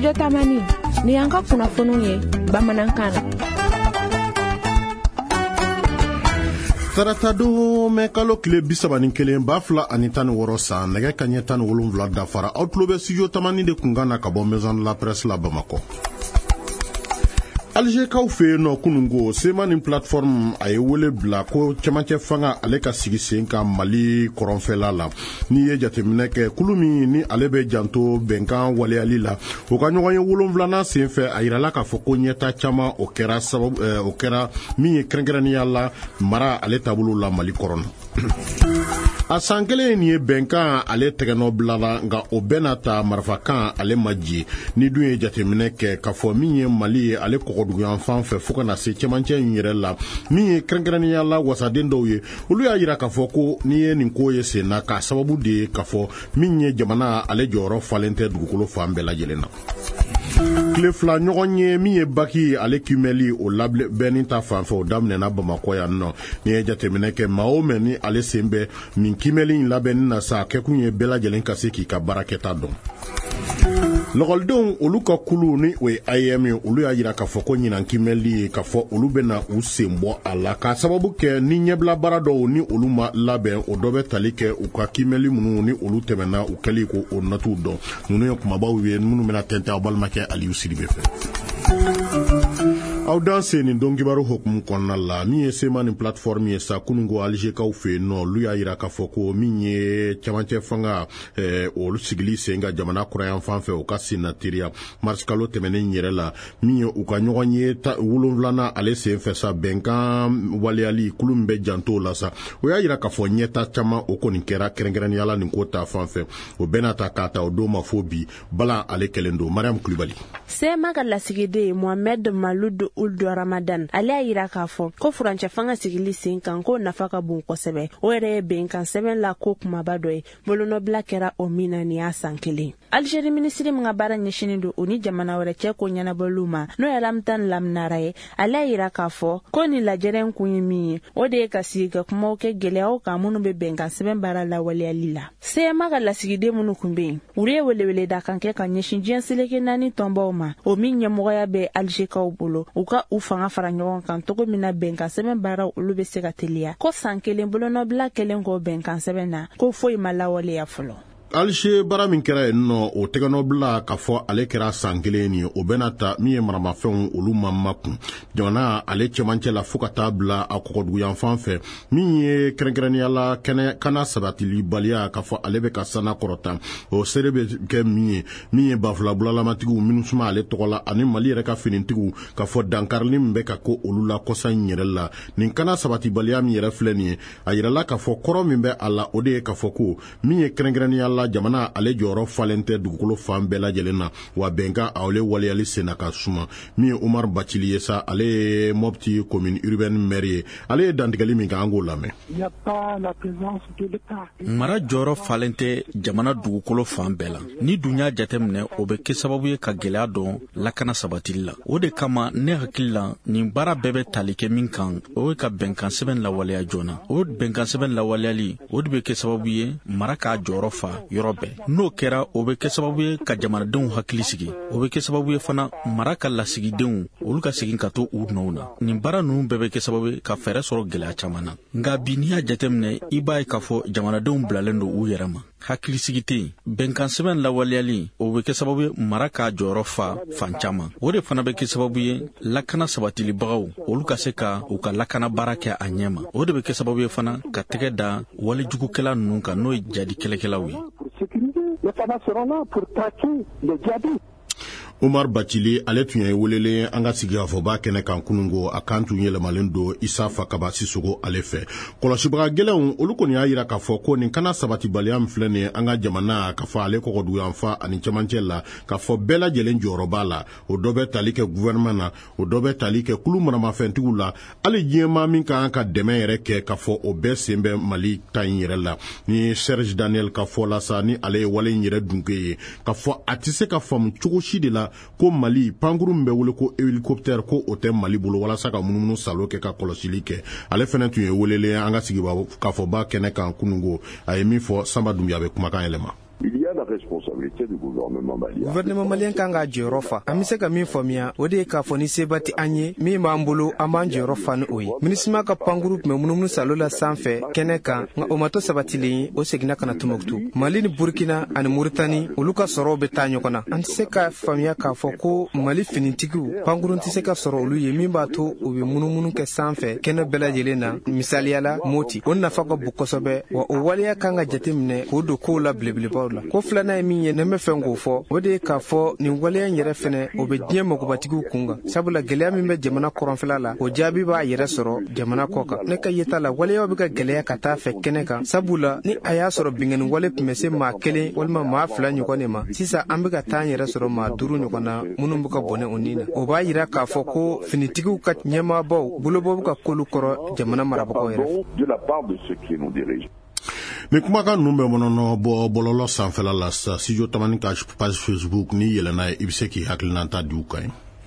Studio Tamani ni an ka kunnafoniw ye bamanankan na. Taratado me kalo kile 31 ba fila ani 16 san nɛgɛ kaɲɛ 17 dafara aw tulo bɛ Studio Tamani de kunkan na ka bɔ Maison de la Presse la Bamako. Algerikaw fɛ yen nɔ kunungo sema ni plateforme a ye wele bila ko cɛmancɛ fanga ale ka sigi sen kan Mali kɔrɔnfɛla la ni ye jateminɛ kɛ kulu min ni ale bɛ janto bɛnkan waleyali la o ka ɲɔgɔn ye 7nan sen fɛ a yirala k'a fɔ ko ɲɛta caman o kɛra min ye kɛrɛnkɛrɛnnenya la mara ale taabolo la Mali kɔrɔn a san kelen ni ye bɛnkan ale tɛgɛnɔ bilala nka o bɛɛ n'a ta marifakan ale ma ji ni dun ye jateminɛ kɛ k'a fɔ min ye Mali ye ale kɔgɔduguyan fan fɛ fo ka na se cɛmancɛ in yɛrɛ la min ye kɛrɛnkɛrɛnnenya la wasaden dɔw ye olu y'a yira k'a fɔ ko ni ye nin ko ye sen na k'a sababu de ye k'a fɔ min ye jamana ale jɔyɔrɔ falen tɛ dugukolo fan bɛɛ lajɛlen na. Tile fila ɲɔgɔn ye min ye baki ale kimɛli o labɛnni ta fanfɛ o daminɛna Bamakɔ yan nɔ ni ye jateminɛ kɛ maa o mɛn ni ale sen bɛ nin kimɛli in labɛnni na sa kɛkun ye bɛɛ lajɛlen ka se k'i ka baarakɛta dɔn. Lɔgɔlidenw olu ka kulu ni o ye IEM ye olu y'a yira k'a fɔ ko ɲinan kimɛli ye k'a fɔ olu bɛna u sen bɔ a la k'a sababu kɛ ni ɲɛbila baara dɔw ni olu ma labɛn o dɔ bɛ tali kɛ u ka kimɛli minnu ni olu tɛmɛna u kɛli ko o nɔtuw dɔn ninnu ye kumabaw ye minnu bɛna tɛntɛn aw balimakɛ Aliyu Sidibe fɛ. Aw dan se nin don kibaru hukumu kɔnɔna la min ye sema ni plateforme ye sa kunungo Algerikaw fɛ yen nɔ olu y'a yira k'a fɔ ko min ye cɛmancɛ fanga olu sigili sen ka jamana kurayan fan fɛ u ka sinna teriya mars kalo tɛmɛnen yɛrɛ la min ye u ka ɲɔgɔn ye 7nan ale sen fɛ sa bɛnkan waleyali kulu min bɛ janto la sa o y'a yira k'a fɔ ɲɛta caman o kɔni kɛra kɛrɛnkɛrɛnnenya la nin ko ta fan fɛ o bɛɛ n'a ta k'a ta o don ma fo bi bala ale kɛlen don Mariam Kulibali. Sema ka lasigiden Mohamed Maludu Uldu Ramadan ale y'a yira k'a fɔ ko furancɛ fanga sigili sen kan ko nafa ka bon kosɛbɛ o yɛrɛ ye bɛnkan sɛbɛn la ko kumaba dɔ ye bolonɔbila kɛra o min na ni y'a san kelen. Algérie minisiri min ka baara ɲɛsinin don o ni jamana wɛrɛ cɛ ko ɲɛnabɔliw ma n'o ye Lamtan Lamnara ye ale y'a yira k'a fɔ ko ni lajɛrɛ kun ye min ye o de ye ka sigi ka kumaw kɛ gɛlɛyaw kan minnu bɛ bɛnkan sɛbɛn baara lawaleyali la. Sema ka lasigiden minnu kun bɛ yen olu ye welewele da kan kɛ ka ɲɛsin diɲɛ seleke 4 tɔnbaw ma o min ɲɛmɔgɔya bɛ Algerikaw bolo u ka u fanga fara ɲɔgɔn kan togo min na bɛnkan sɛbɛn baaraw olu bɛ se ka teliya ko san kelen bolonɔbila kelen kɔ bɛnkan sɛbɛn na ko foyi ma lawaleya fɔlɔ. Alger bara min kɛra yen nɔ o tɛgɛnɔbila k'a fɔ ale kɛra san kelen ye o bɛna ta min ye maramafɛnw olu ma makun jamana ale cɛmancɛ la fo ka taa bila a kɔgɔduguyan fan fɛ min ye kɛrɛnkɛrɛnnenya la kana sabatili baliya k'a fɔ ale bɛ ka sana kɔrɔta o seere bɛ kɛ min ye bafulabulamatigiw minnu suma ale tɔgɔ la ani Mali yɛrɛ ka finitigiw k'a fɔ dankarili min bɛ ka ko olu la kɔsa in yɛrɛ la nin kana sabatibaliya min yɛrɛ filɛ nin ye a yirala k'a fɔ kɔrɔ min bɛ a la o de ye k'a fɔ ko min ye kɛrɛnkɛrɛnnenya la jamana ale jɔyɔrɔ falen tɛ dugukolo fan bɛɛ lajɛlen na wa bɛnkan ale waleyali senna ka suma min ye Umar Bacili ye sa ale ye Mopti commune urbaine maire ye ale ye dantigɛli min kan an k'o lamɛn. Mara jɔyɔrɔ falen tɛ jamana dugukolo fan bɛɛ la ni dun y'a jateminɛ o bɛ kɛ sababu ye ka gɛlɛya dɔn lakana sabatili la o de kama ne hakili la nin baara bɛɛ bɛ tali kɛ min kan o ye ka bɛnkan sɛbɛn lawaleya joona o bɛnkan sɛbɛn lawaleyali o de bɛ kɛ sababu ye mara k'a jɔyɔrɔ fa yɔrɔ bɛɛ n'o kɛra o bɛ kɛ sababu ye ka jamanadenw hakili sigi o bɛ kɛ sababu ye fana mara ka lasigidenw olu ka segin ka to u nɔw na nin baara ninnu bɛɛ bɛ kɛ sababu ye ka fɛɛrɛ sɔrɔ gɛlɛya caman na nka bi n'i y'a jateminɛ i b'a ye k'a fɔ jamanadenw bilalen don u yɛrɛ ma hakilisigi tɛ yen bɛnkan sɛbɛn lawaleyali o bɛ kɛ sababu ye mara k'a jɔyɔrɔ fa fan caman o de fana bɛ kɛ sababu ye lakana sabatilibagaw olu ka se ka u ka lakana baara kɛ a ɲɛ ma o de bɛ kɛ sababu ye fana ka tɛgɛ da walejugukɛla ninnu kan n'o ye jadi kɛlɛkɛlaw ye. Umar Bacili ale tun ye welelen an ka sigikafɔba kɛnɛ kan kunungo a kan tun yɛlɛmalen don Isa Fakaba Sisogo ale fɛ kɔlɔsibaga gɛlɛnw olu kɔni y'a yira k'a fɔ ko nin kana sabatibaliya min filɛ nin ye an ka jamana k'a fɔ ale kɔgɔduguyanfa ani cɛmancɛ la k'a fɔ bɛɛ lajɛlen jɔyɔrɔ b'a la o dɔ bɛ tali kɛ gouvernement na o dɔ bɛ tali kɛ kulu maramafɛntigiw la hali diɲɛmaa min kan ka dɛmɛ yɛrɛ kɛ k'a fɔ o bɛɛ sen bɛ Mali ta in yɛrɛ la ni Serge Daniel ka fɔ la sa ni ale ye wale in yɛrɛ dunke ye k'a fɔ a tɛ se ka faamu cogo si de la ko Mali pankuru min bɛ wele ko hélicoptère ko o tɛ Mali bolo walasa ka munumunu salo kɛ ka kɔlɔsili kɛ ale fana tun ye welelen an ka sigikafɔba kɛnɛ kan kunungo a ye min fɔ Samba Dunbiya bɛ kumakan yɛlɛma. Il y a la responsabilité du gouvernement malien. Gouvernement malien kanga jorofa. Amise ka min famia, ode ka foni sebati anye, mi mambulu aman jorofa no oyi. Minisma ka pangroup me munumunu salola sanfɛ kɛnɛ kan nga o mato sabatilen o segina kana Tombouctou. Mali ni Burkina ani Mauritanie olu ka sɔrɔ bɛ taa ɲɔgɔn na. An tɛ se ka faamuya k'a fɔ ko Mali finitigiw pankurun tɛ se ka sɔrɔ olu ye min b'a to u bɛ munumunu kɛ sanfɛ kɛnɛ bɛɛ lajɛlen na. Misaliyala Moti o nafa ka bon kosɛbɛ wa o waleya kan ka jateminɛ k'o don kow la belebelebaw la. Ko filanan ye min ye ne bɛ fɛn k'o fɔ o de ye k'a fɔ nin waleya in yɛrɛ fɛnɛ o bɛ diɲɛ magobatigiw kun kan. Sabula gɛlɛya min bɛ jamana kɔrɔnfɛla la o jaabi b'a yɛrɛ sɔrɔ jamana kɔ kan. Ne ka yeta la waleyaw bɛ ka gɛlɛya ka taa fɛ kɛnɛ kan sabula ni a y'a sɔrɔ bingani wale tun bɛ se maa kelen walima maa fila ɲɔgɔn de ma sisan an bɛ ka taa an yɛrɛ sɔrɔ maa 5 ɲɔgɔn na minnu bɛ ka bɔnɛ o nin na. O b'a yira k'a fɔ ko finitigiw ka ɲɛmaabaw bolobɔ bɛ ka kolu kɔrɔ jamana marabagaw yɛrɛ. Ni kumakan ninnu bɛ mɔnɔnɔ bɔ bɔlɔlɔ sanfɛla la sa studio tamani ka page Facebook ni yɛlɛnna ye i bɛ se k'i hakilinata di u kan.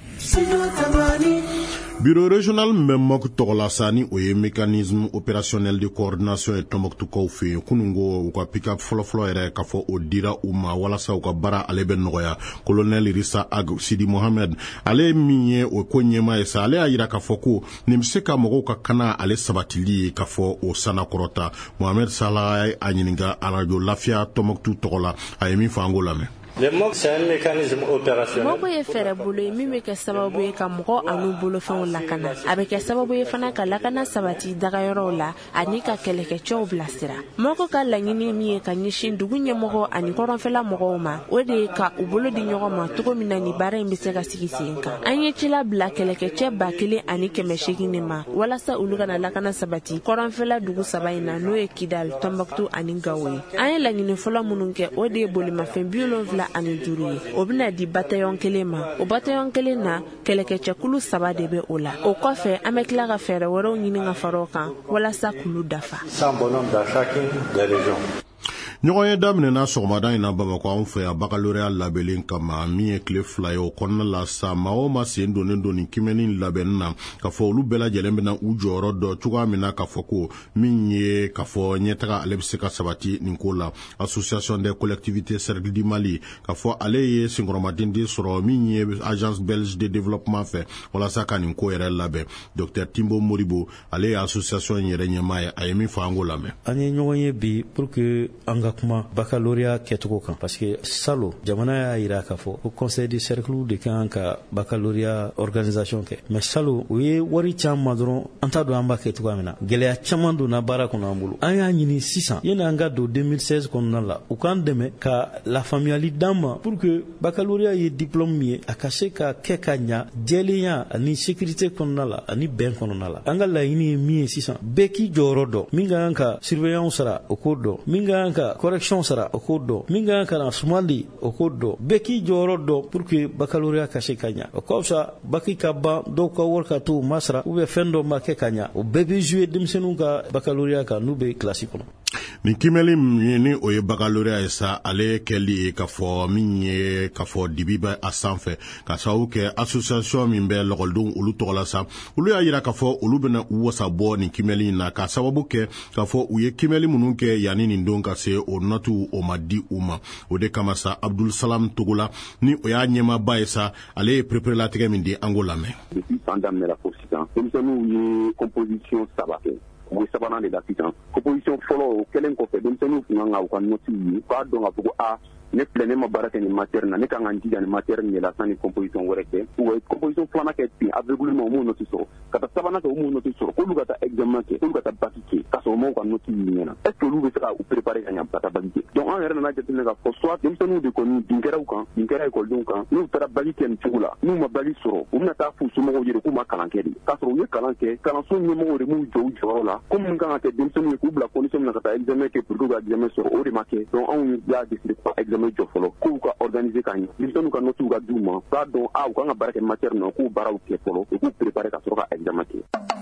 Bureau régional Memok tɔgɔla sa ni o ye mécanisme opérationnel de coordination et Tombouctou fɛ yen kunungo u ka pick-up fɔlɔfɔlɔ yɛrɛ k'a fɔ o dira u ma walasa u ka baara ale bɛ nɔgɔya. Colonel Rissa Ag Sidi Mohamed ale min ye o ko ɲɛma ye sa ale y'a yira k'a fɔ ko nin bɛ se ka mɔgɔw ka kana ale sabatili ye k'a fɔ o sana kɔrɔta. Mohamed Salah a ɲininka radio Lafiya Tombouctou tɔgɔla a ye min fɔ an k'o lamɛn. Le MOC c'est un mécanisme opérationnel. Moko ye fɛrɛ bolo ye min bɛ kɛ sababu ye ka mɔgɔ anu bolofɛnw lakana. A bɛ kɛ sababu ye fana ka lakana sabati dagayɔrɔw la ani ka kɛlɛkɛcɛw bilasira. Moko ka laɲini min ye ka ɲɛsin dugu ɲɛmɔgɔ ani kɔrɔnfɛla mɔgɔw ma o de ye ka u bolo di ɲɔgɔn ma cogo min na ni baara in bɛ se ka sigi sen kan. An ye cila bila kɛlɛkɛcɛ 1,000 ani 800 de ma walasa olu kana lakana sabati kɔrɔnfɛla dugu 3 in na n'o ye Kidal, Tombouctou ani Gao ye. An ye laɲini fɔlɔ minnu kɛ o de ye bolimafɛn 70 ani 5 ye. O bɛna di bataillon 1 ma. O bataillon 1 na kɛlɛkɛcɛkulu 3 de bɛ o la. O kɔfɛ an bɛ tila ka fɛɛrɛ wɛrɛw ɲini ka fara o kan walasa kulu dafa. Sans bonhomme dans chacune des régions. ɲɔgɔn ye daminɛna sɔgɔmada in na Bamako anw fɛ yan baccalauréat labɛnlen kama min ye tile 2 ye o kɔnɔna la sa maa o maa sen donnen don nin kimɛni labɛnni na k'a fɔ olu bɛɛ lajɛlen bɛna u jɔyɔrɔ dɔ cogoya min na k'a fɔ ko min ye k'a fɔ ɲɛtaga ale bɛ se ka sabati nin ko la. Association des collectivités Cercle du Mali k'a fɔ ale ye senkɔrɔmaden de sɔrɔ min ye agence belge de développement fɛ walasa ka nin ko yɛrɛ labɛn. Dr Timbo Moribo ale ye association yɛrɛ ɲɛmaa ye a ye min fɔ an k'o lamɛn. An ye ɲɔgɔn ye bi pour que an ka kuma baccalauréat kɛcogo kan parce que salo jamana y'a yira k'a fɔ ko conseil de cercle de kan ka baccalauréat organisation kɛ mais salo o ye wari caman dɔrɔn an t'a dɔn an b'a kɛ cogoya min na gɛlɛya caman donna baara kɔnɔ an bolo an y'a ɲini sisan yani an ka don 2016 kɔnɔna la u k'an dɛmɛ ka lafaamuyali d'an ma pour que baccalauréat ye diplôme min ye a ka se ka kɛ ka ɲa jɛlenya ani sécurité kɔnɔna la ani bɛn kɔnɔna la an ka laɲini ye min ye sisan bɛɛ k'i jɔyɔrɔ dɔn min ka kan ka surveillant sara o k'o dɔn min ka kan ka correction sara o k'o dɔn min ka kan ka sumali o k'o dɔn bɛɛ k'i jɔyɔrɔ dɔn pour que baccalauréat ka se ka ɲa o ka fisa baki ka ban dɔw ka wari ka to u ma sara ou bien fɛn dɔ ma kɛ ka ɲa o bɛɛ bɛ jouer denmisɛnninw ka baccalauréat kan n'u bɛ kilasi kɔnɔ. Nin kimɛli min ni o ye baccalauréat ye sa ale kɛli ye k'a fɔ min ye k'a fɔ dibi bɛ a sanfɛ ka sababu kɛ association min bɛ lɔgɔlidenw olu tɔgɔ la sa olu y'a yira k'a fɔ olu bɛna u wasa bɔ nin kimɛli in na k'a sababu kɛ k'a fɔ u ye kimɛli minnu kɛ yanni nin don ka se o notu o ma di u ma o de kama sa Abdul Salam Togola ni o y'a ɲɛmaaba ye sa ale ye perepere min di an k'o lamɛn. Depuis san daminɛra fo sisan denmisɛnninw ye composition 3 kɛ u ye 3nan de la sisan composition fɔlɔ o kɛlen kɔfɛ denmisɛnninw kun kan ka u ka notes ye k'a dɔn ka fɔ ko ne filɛ ne ma baara kɛ nin matière na ne kan ka n jija nin matière nin de la san ni composition wɛrɛ kɛ u ye composition 2nan kɛ ten aveuglement u m'o note sɔrɔ ka taa 3nan kɛ u m'o note sɔrɔ k'olu ka taa examen kɛ k'olu ka taa bac kɛ k'a sɔrɔ u m'u ka note y'i ɲɛna est ce que olu bɛ se ka u préparer ka ɲɛ ka taa bac kɛ donc an yɛrɛ nana jateminɛ k'a fɔ soit denmisɛnninw de kɔni bin kɛra u kan bin kɛra ekɔlidenw kan n'u taara bac kɛ nin cogo la n'u ma bac sɔrɔ u bɛna taa f'u somɔgɔw ye de k'u ma kalan kɛ de k'a sɔrɔ u ye kalan kɛ kalanso ɲɛmɔgɔw de m'u jɔ u jɔyɔrɔ la ko minnu kan ka kɛ denmisɛnninw ye k'u bila condition min na ka taa examen kɛ pour que u ka examen sɔrɔ o de ma kɛ donc anw y'a décidé ka examen jɔ fɔlɔ k'u ka organiser ka ɲɛ denmisɛnninw ka notes ka d'u ma k'a dɔn u kan ka baara kɛ matière min na k'u baaraw kɛ fɔlɔ u k'u préparer ka sɔrɔ ka examen kɛ.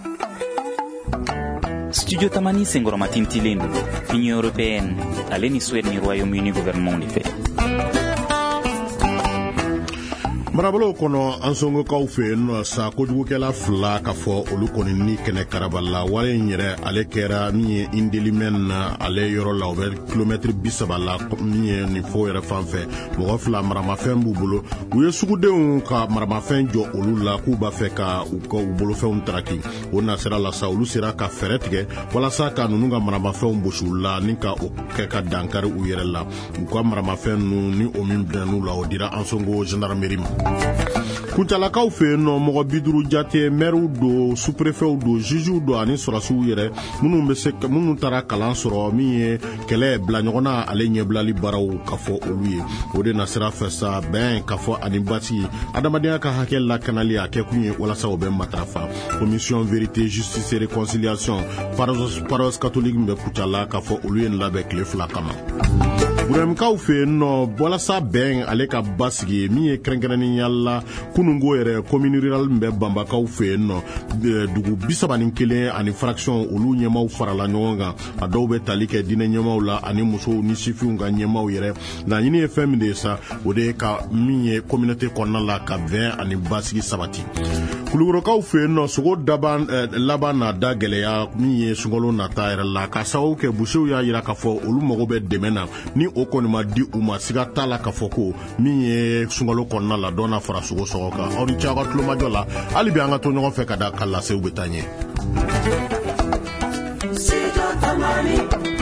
Studio Tamani senkɔrɔma tintilen don Union européenne ale ni Suède ni Royaume-Uni gouvernement de fɛ. marabolo kono ansongo kaw fe no sa ko jugukela fla ka fo olu koni ni kene karaballa wale nyere ale kera mi indelimen ale yoro la over kilometre bisabala mi ni fo yere fanfe mo fla marama fen bubulo uye sugudenw ka marama fen jo olu la ku ba fe ka u ko bolo fe traki ona sera la sa olu sera ka feretige wala sa ka nunu ga marama fen boshula ni ka o ke ka dankare u yere la ko marama fen nu ni o min benu la o dira ansongo gendarmerie kuntalakaw fe no mogo biduru jate meru do sous-préfet do juge do ani sorasiw yere munu tara kalan soro mi ye kele bla ɲɔgɔnna ale ɲɛbilali baraw ka fɔ olu ye o de na sira fɛ sa bɛn ka fɔ ani basi adamadenya ka hakɛ lakanali a kɛ kun ye walasa o bɛ matarafa commission vérité justice et réconciliation paroisse catholique bɛ kucala ka fɔ olu ye labɛn tile 2 kama buremkaw fe no bolasa bɛn ale ka basigi min ye kɛrɛnkɛrɛnnenya la kunungo yɛrɛ commune rurale bɛ banbakaw fe no dugu 31 ani fraction olu ɲɛmaw farala ɲɔgɔn kan a dɔw bɛ tali kɛ dinɛ ɲɛmaw la ani musow ni sifinw ka ɲɛmaw yɛrɛ laɲini ye fɛn min de ye sa o de ka min ye communauté kɔnɔna la ka bɛn ani basigi sabati kulukorokaw fe no sogo laban na da gɛlɛya min ye sunkalo nata yɛrɛ la ka sababu kɛ busew y'a yira k'a fɔ olu mago bɛ dɛmɛ na ni o kɔni ma di u ma siga t'a la k'a fɔ ko min ye sunkalo kɔnɔna la dɔ na fara sogo sɔgɔ kan aw ni ce aw ka tulomajɔ la hali bi an ka to ɲɔgɔn fɛ ka da ka lasew bɛ taa ɲɛ.